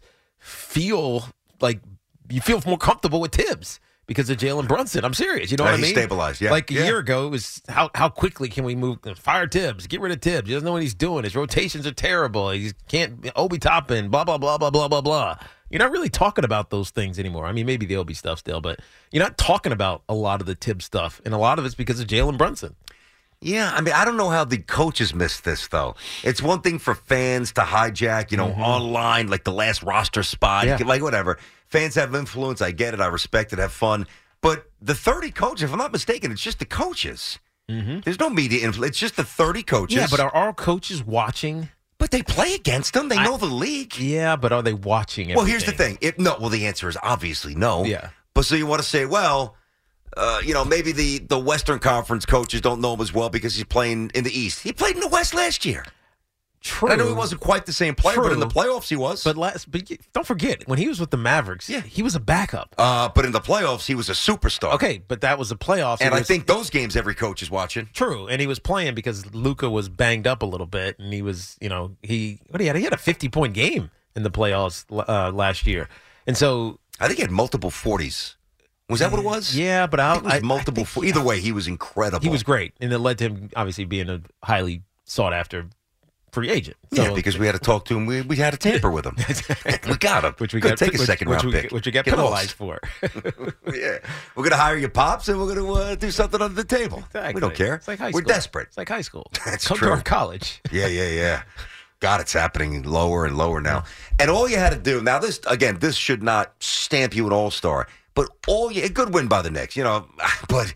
feel like you feel more comfortable with Tibbs because of Jalen Brunson. I'm serious. You know Uh, what I he's mean? stabilized, yeah. Like a Yeah. year ago, it was how how quickly can we move? Fire Tibbs. Get rid of Tibbs. He doesn't know what he's doing. His rotations are terrible. He can't Obi Toppin. Blah blah blah blah blah blah blah. You're not really talking about those things anymore. I mean, maybe the Obi stuff still, but you're not talking about a lot of the Tibbs stuff, and a lot of it's because of Jalen Brunson. Yeah, I mean, I don't know how the coaches missed this, though. It's one thing for fans to hijack, you know, Mhm. online, like the last roster spot, Yeah. like whatever. Fans have influence. I get it. I respect it. Have fun. But the thirty coaches, if I'm not mistaken, it's just the coaches. Mm-hmm. There's no media influence. It's just the thirty coaches. Yeah, but are our coaches watching? But they play against them. They I- know the league. Yeah, but are they watching everything? Well, here's the thing. If, no, well, the answer is obviously no. Yeah. But so you want to say, well, uh, you know, maybe the, the Western Conference coaches don't know him as well because he's playing in the East. He played in the West last year. True. I know he wasn't quite the same player, but in the True. playoffs he was. But last, but you- don't forget when he was with the Mavericks, yeah. he was a backup. uh, but in the playoffs, he was a superstar. Okay, but that was the playoffs. And It I was- think those games every coach is watching. true, and he was playing because Luka was banged up a little bit, and he was, you know, he what he had, he had a fifty point game in the playoffs uh, last year, and so I think he had multiple forties. Was that what it was? yeah, but I I, think it was I, multiple. I fo- think Either way, he was incredible. he was great, and it led to him obviously being a highly sought after free agent. So, Yeah, because we had to talk to him. We, we had to tamper with him. we got him. which we Good, got take a which, second which round we, pick. which we got Get penalized lost. for. Yeah, we're gonna hire your pops, and we're gonna uh, do something under the table. Exactly. We don't care. It's like high we're school. desperate. It's like high school. That's Come true. to our college. Yeah, yeah, yeah. God, it's happening lower and lower now. And all you had to do now, this again, this should not stamp you an all star, but all you a good win by the Knicks, you know. But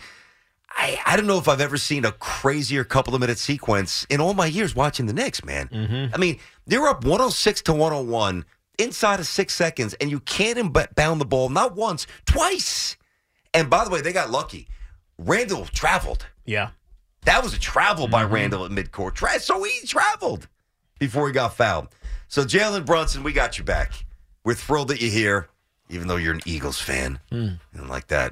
I, I don't know if I've ever seen a crazier couple of minute sequence in all my years watching the Knicks, man. Mm-hmm. I mean, they're up one oh six to one oh one inside of six seconds, and you can't inbound the ball not once, twice. And by the way, they got lucky. Randall traveled. Yeah. That was a travel by Mm-hmm. Randall at midcourt. Tra- so he traveled before he got fouled. So Jalen Brunson, we got you back. We're thrilled that you're here, even though you're an Eagles fan. Mm. And like that.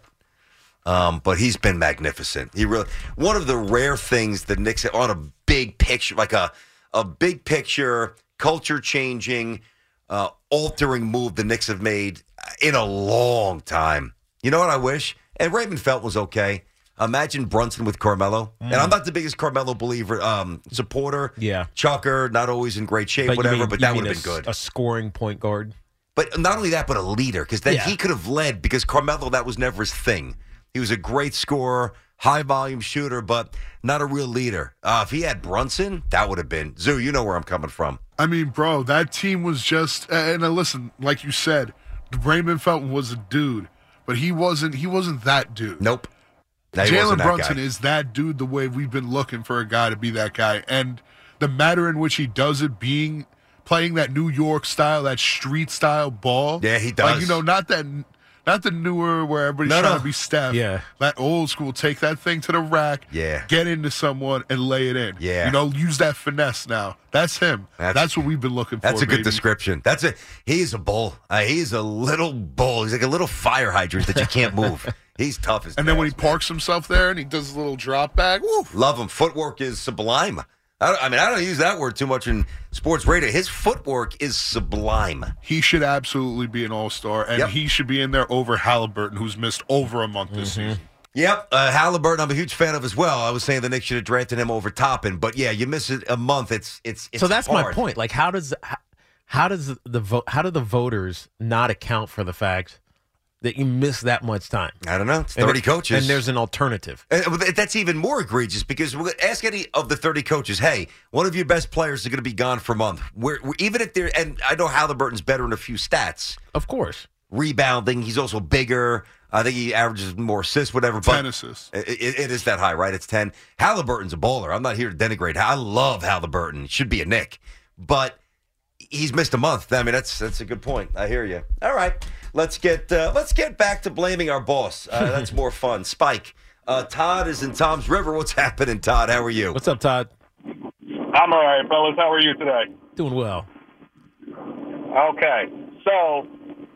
Um, but he's been magnificent. He really one of the rare things the Knicks on a big picture, like a a big picture, culture changing, uh, altering move the Knicks have made in a long time. You know what I wish? And Raymond Felton was okay. Imagine Brunson with Carmelo. And I'm not the biggest Carmelo believer, um, supporter. Yeah. Chucker, not always in great shape, But you whatever, mean- but you that mean would a have been s- good. A scoring point guard. But not only that, but a leader, because then Yeah. he could have led, because Carmelo, that was never his thing. He was a great scorer, high-volume shooter, but not a real leader. Uh, if he had Brunson, that would have been. Zoo, you know where I'm coming from. I mean, bro, that team was just. And uh, listen, like you said, Raymond Felton was a dude, but he wasn't. He wasn't that dude. Nope. Now, he Jalen wasn't that Brunson guy. is that dude the way we've been looking for a guy to be that guy. And the manner in which he does it, being playing that New York style, that street style ball. Yeah, he does. Like, you know, not that not the newer where everybody's No, trying no. to be Steph. Yeah. That old school, take that thing to the rack, Yeah. get into someone and lay it in. Yeah. You know, use that finesse now. That's him. That's- That's, what we've been looking for. That's a good baby. description. That's a he's a bull. Uh, he's a little bull. He's like a little fire hydrant that you can't move. He's tough as And then when he nails, man. parks himself there and he does a little drop back, woo. Love him. Footwork is sublime. I, don't, I mean, I don't use that word too much in sports radio. His footwork is sublime. He should absolutely be an all-star, and Yep. he should be in there over Halliburton, who's missed over a month this Mm-hmm. season. Yep, uh, Halliburton, I'm a huge fan of as well. I was saying the Knicks should have drafted him over Toppin, but yeah, you miss it a month. It's it's, it's so that's my hard. point. Like, how does how, how does the vote? How do the voters not account for the fact that you miss that much time? I don't know. It's And thirty it- coaches, and there's an alternative. Uh, well, th- That's even more egregious because we'll ask any of the thirty coaches, hey, one of your best players is going to be gone for a month. We're, we're, even if they're, and I know Halliburton's better in a few stats. Of course. Rebounding, he's also bigger. I think he averages more assists, whatever. But ten assists. It, it, it is that high, right? It's ten. Halliburton's a bowler. I'm not here to denigrate. I love Halliburton. Should be a Knick. But he's missed a month. I mean, that's that's a good point. I hear you. All right. Let's get uh, let's get back to blaming our boss. Uh, that's more fun. Spike. Uh, Todd is in Tom's River. What's happening, Todd? How are you? What's up, Todd? I'm all right, fellas. How are you today? Doing well. Okay. So,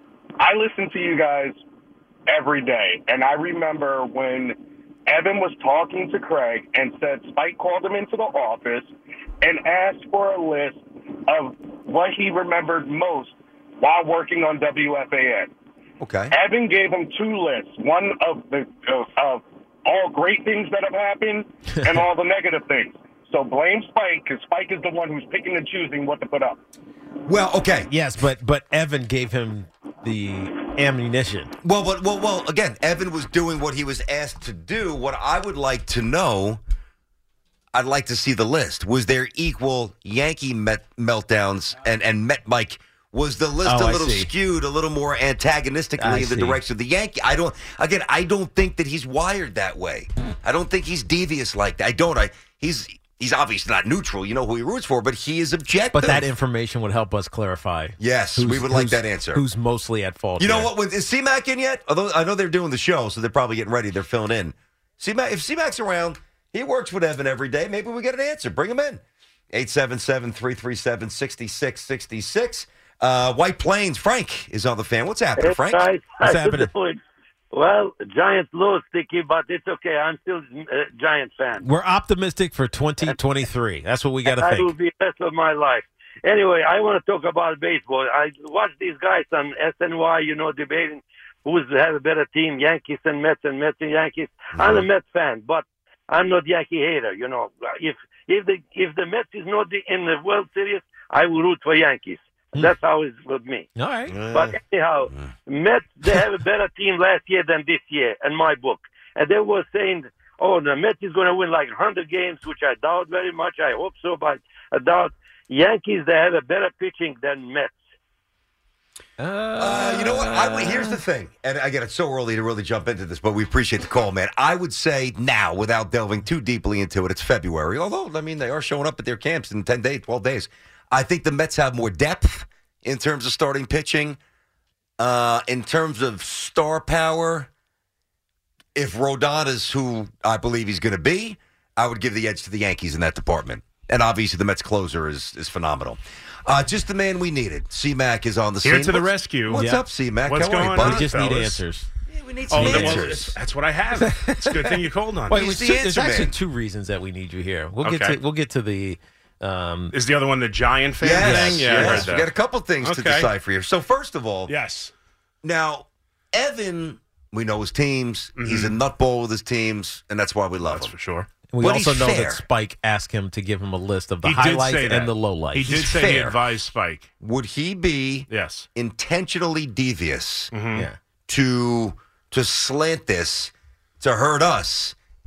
I listen to you guys every day, and I remember when Evan was talking to Craig and said Spike called him into the office and asked for a list of what he remembered most while working on W F A N. Okay. Evan gave him two lists, one of the of, of all great things that have happened and all the negative things. So blame Spike, because Spike is the one who's picking and choosing what to put up. Well, okay. Yes, but but Evan gave him the ammunition. Well, but well, well. Again, Evan was doing what he was asked to do. What I would like to know, I'd like to see the list. Was there equal Yankee met meltdowns and and Met Mike? Was the list Oh, a I little see. skewed, a little more antagonistically I in the see. direction of the Yankee? I don't. Again, I don't think that he's wired that way. I don't think he's devious like that. I don't. I he's. He's obviously not neutral. You know who he roots for, but he is objective. But that information would help us clarify. Yes, we would like who's- that answer. Who's mostly at fault? You know here. what? With, is C-Mac in yet? Although I know they're doing the show, so they're probably getting ready. They're filling in. C-Mac, if C-Mac's around, he works with Evan every day. Maybe we get an answer. Bring him in. eight seven seven, three three seven, six six six six. Uh, White Plains, Frank is on the fan. What's happening, Hey, Frank? guys. What's Good happening? morning. Well, Giants lost, Sticky, but it's okay. I'm still a Giant fan. We're optimistic for twenty twenty-three. That's what we got to That will think. be the rest of my life. Anyway, I want to talk about baseball. I watch these guys on S N Y, you know, debating who's have a better team, Yankees and Mets and Mets and Yankees. I'm a Mets fan, but I'm not Yankee hater. You know, if if the if the Mets is not the, in the World Series, I will root for Yankees. That's how it's with me. All right. But anyhow, Mets, they have a better team last year than this year, in my book. And they were saying, oh, the Mets is going to win like one hundred games, which I doubt very much. I hope so, but I doubt. Yankees, they have a better pitching than Mets. Uh, you know what? I would, here's the thing, and again, it's so early to really jump into this, but we appreciate the call, man. I would say now, without delving too deeply into it, it's February. Although, I mean, they are showing up at their camps in ten days, twelve days. I think the Mets have more depth in terms of starting pitching. Uh, in terms of star power, if Rodon is who I believe he's going to be, I would give the edge to the Yankees in that department. And obviously, the Mets closer is is phenomenal. Uh, just the man we needed. C-Mac is on the Here scene. to the What's- rescue. What's Yeah. up, C-Mac? What's How are you, going buddy? on, We just need fellas? answers. Yeah, we need Oh, some then, well, answers. that's what I have. It's a good thing you called on. Wait, me. wait, the so there's answer, actually man. two reasons that we need you here. We'll get Okay. to we'll get to the. Um, Is the other one the Giant fan Yes, thing? Yeah, I heard yes. that. We got a couple things to Okay. decipher here. So first of all, Yes. now Evan, we know his teams. He's a nutball with his teams, and that's why we love That's him. for sure. we But also he's know fair. that Spike asked him to give him a list of the He did highlights say that. and the lowlights. He did He's say he fair. advised Spike. Would he be Yes. intentionally devious Mhm. Yeah. to to slant this to hurt us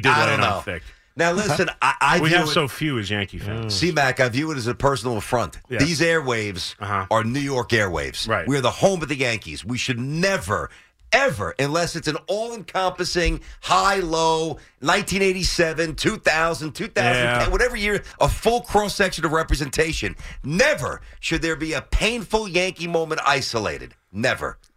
did I lay don't it know. on thick. Now, listen, I, I we view have it, so few as Yankee fans. C-Mac, I view it as a personal affront. Yes. These airwaves Uh-huh. are New York airwaves. Right. We're the home of the Yankees. We should never, ever, unless it's an all-encompassing, high-low, nineteen eighty-seven, two thousand, two thousand ten, Yeah. whatever year, a full cross-section of representation. Never should there be a painful Yankee moment isolated. Never.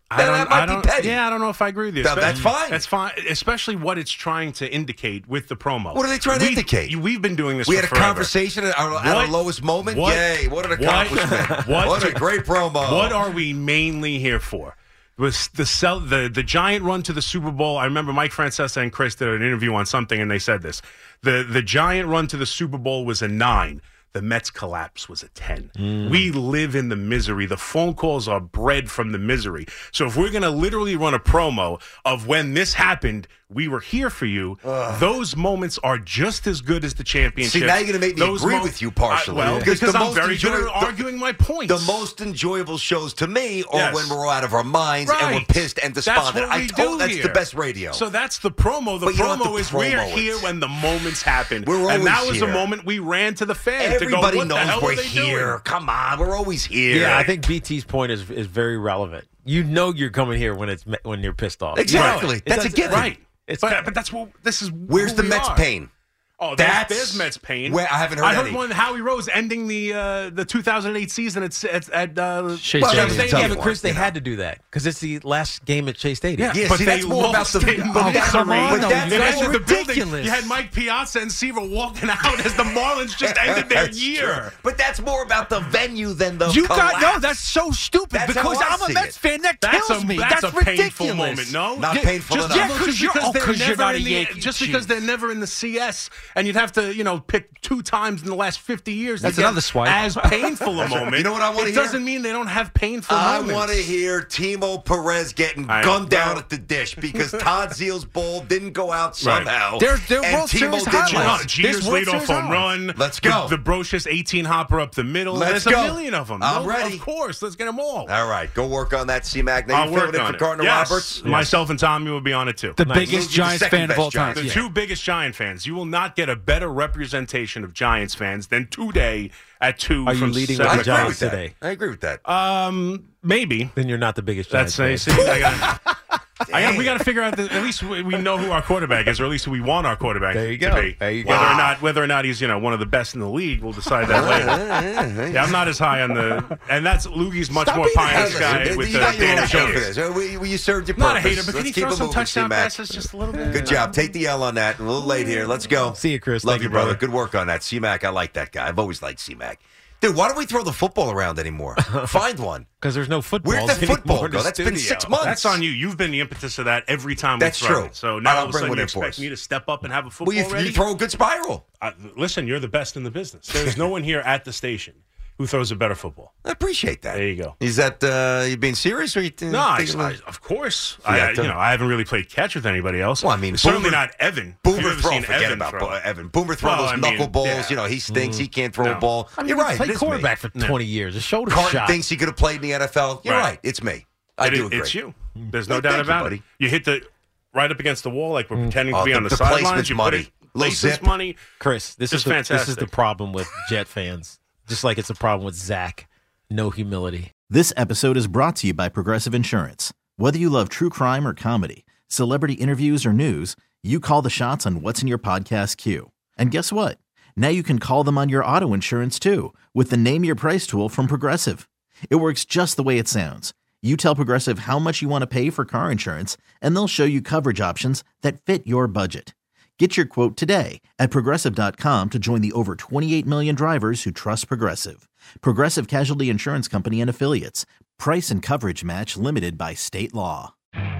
I Then don't, that might I don't, be petty. Yeah, I don't know if I agree with you. No, that's Especially- fine. That's fine. Especially what it's trying to indicate with the promo. What are they trying to We- indicate? We've been doing this We for had a forever. conversation at our, at our What- lowest moment. what- Yay! What an what- accomplishment! What, What a great promo! What are we mainly here for? Was the sell the the giant run to the Super Bowl? I remember Mike Francesa and Chris did an interview on something, and they said this: the the giant run to the Super Bowl was a nine. The Mets collapse was a ten. Mm. We live in the misery. The phone calls are bred from the misery. So if we're going to literally run a promo of when this happened, we were here for you, Ugh. those moments are just as good as the championship. See, now you're going to make me Those agree mo- with you partially. I, well, Because because the I'm most very good enjoy- at the- arguing my point. The most enjoyable shows to me are Yes. when we're out of our minds and we're Right. pissed and That's despondent. what I we told do that's here. the best radio. So that's the promo. The But you don't have promo to is we're promo it. here when the moments happen. We're and that always was the here. moment we ran to the fans Everybody to go, what the knows hell we're are they here. doing? Come on, we're always here. Yeah, I think B T's point is is very relevant. You know you're coming here when it's when you're pissed off. Exactly. It That's a doesn't- given. Right. It's but, but that's what this is. Where's who the we Mets are. pain? Oh, there's, That's there's Mets pain. where I haven't heard I heard any. one Howie Rose ending the uh, the two thousand eight season at at, at uh, Shea Well, Stadium. that was a Yeah, tough but one, Chris, they you know. had to do that because it's the last game at Shea Stadium. Yeah, Yeah, but see, they that's more about lost the- in but that's- misery. but that's- They that's entered the building. ridiculous. You had Mike Piazza and Seaver walking out as the Marlins just ended their That's year. true. But that's more about the venue than the You collapse. got no. That's so stupid That's because how I I'm a see Mets it. fan. That That's kills a, me. that's That's a painful ridiculous. moment. No, Not Yeah, painful just, enough. Yeah, no, 'cause just you're- because oh, they're 'cause you're never not a in the, Yankee just chief. because they're never in the C S, and you'd have to, you know, pick two times in the last fifty years. That's to get another swipe. As painful a That's right. moment. You know what I wanna It hear? doesn't mean they don't have painful I moments. want to hear Timo Perez getting I- gunned down well- at the dish because Todd Zeal's ball didn't go out somehow. There- there are and World Timo Series didn't highlights. run. Jeter's There's World leadoff Series home highlights. run. Let's go. The, the Brocious eighteen hopper up the middle. Let's There's go. a million of them. I'm No, ready. Of course. Let's get them all. All right, go work on that, C-Mac. Now I'll you work filling in on for it. Gardner Yes. Roberts? Myself and Tommy will be on it too. The Nice. biggest You're the Giants second fan of best all time. Giants The Yeah. two biggest Giant fans. You will not get a better representation of Giants fans than today at two. Are you from leading seven I with the agree o'clock. with Giants that. today? I agree with that. Um, maybe. Then you're not the biggest. That's Giants a, fan. see, I got. I got, we got to figure out that at least we we know who our quarterback is, or at least who we want our quarterback There you to go. be. There you go. Whether or Wow. not whether or not he's you know one of the best in the league, we'll decide that later. Yeah, I'm not as high on the, and that's Loogie's much Stop more being a pie in the hater. sky Listen, with you the got your own Dan show for Jones. this. Uh, we- we- You served your purpose. Not a hater, but can Let's he keep throw it some moving, touchdown C-Mac. passes just a little bit? Good job. Take the L on that. A little late here. Let's go. See you, Chris. Love Thank you, you, brother. brother. Good work on that. C-Mac, I like that guy. I've always liked C-Mac. Dude, why don't we throw the football around anymore? Find one. Because there's no football. Where'd that football go? That's been six months. That's on you. You've been the impetus of that every time That's we throw true. it. So I'll now all of a bring sudden one you in for expect us. me to step up and have a football Well, you, ready? you throw a good spiral. Uh, listen, you're the best in the business. There's no one here at the station who throws a better football. I appreciate that. There you go. Is that uh, you being serious or you th- No, I, thinking I, about- of course. Yeah, I, to- you know, I haven't really played catch with anybody else. Well, I mean, certainly Boomer- not Evan. Have Boomer you ever throw, seen forget Evan about throw? Bo- Evan. Boomer throw Well, those I mean, knuckleballs. yeah. You know, he stinks. He can't throw No. a ball. I mean, You're he right. played It is me. quarterback for twenty years. His shoulder Carton shot. thinks he could have played in the N F L. You're Right. right. It's me. I It do is- agree. It's you. There's no Well, doubt thank you, about buddy. it. You hit the right up against the wall like we're pretending Oh, to be the- on the, the sidelines. placement's You money. put it, Little placement's zip. money. Chris, this Just is the, this is fantastic. the problem with Jet fans. Just like it's a problem with Zach. No humility. This episode is brought to you by Progressive Insurance. Whether you love true crime or comedy, celebrity interviews or news, you call the shots on what's in your podcast queue. And guess what? Now you can call them on your auto insurance too with the Name Your Price tool from Progressive. It works just the way it sounds. You tell Progressive how much you want to pay for car insurance, and they'll show you coverage options that fit your budget. Get your quote today at Progressive dot com to join the over twenty-eight million drivers who trust Progressive. Progressive Casualty Insurance Company and Affiliates. Price and coverage match limited by state law.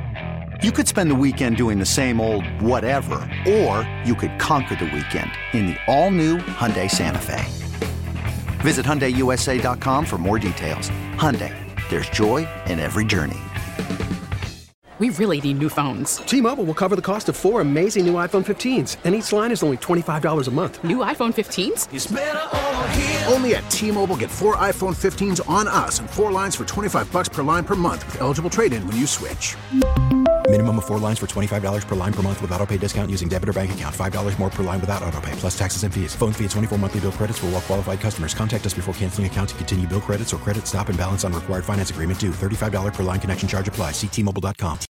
You could spend the weekend doing the same old whatever, or you could conquer the weekend in the all-new Hyundai Santa Fe. Visit Hyundai U S A dot com for more details. Hyundai, there's joy in every journey. We really need new phones. T-Mobile will cover the cost of four amazing new iPhone fifteens, and each line is only twenty-five dollars a month. New iPhone fifteens? It's better over here. Only at T-Mobile, get four iPhone fifteens on us and four lines for twenty-five bucks per line per month with eligible trade-in when you switch. Minimum of four lines for twenty-five dollars per line per month with autopay discount using debit or bank account. five dollars more per line without autopay, plus taxes and fees. Phone fee at twenty-four monthly bill credits for well-qualified customers. Contact us before canceling account to continue bill credits or credit stop and balance on required finance agreement due. thirty-five dollars per line connection charge applies. See T Mobile dot com.